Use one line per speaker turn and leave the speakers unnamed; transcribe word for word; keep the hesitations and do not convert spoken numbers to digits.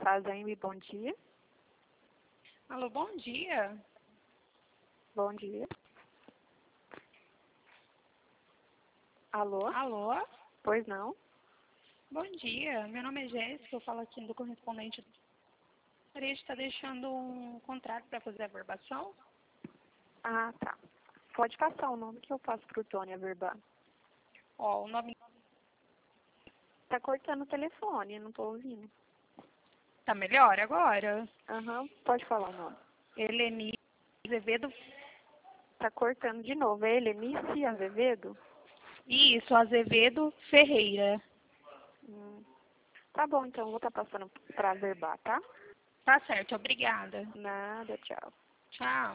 Armazém, bom dia.
Alô, bom dia.
Bom dia. Alô?
Alô?
Pois não?
Bom dia. Meu nome é Jéssica, eu falo aqui do correspondente. Gostaria de estar deixando um contrato para fazer a verbação.
Ah, tá. Pode passar o nome que eu passo pro Tony averbar.
Ó, o nome
Tá cortando o telefone, eu não tô ouvindo.
tá melhor agora?
Aham, pode falar o nome.
Heleni Azevedo.
Tá cortando de novo. É Helenice Azevedo?
Isso, Azevedo Ferreira.
Hum. Tá bom, então eu vou estar passando pra averbar, tá?
Tá certo, obrigada.
Nada, tchau.
Tchau.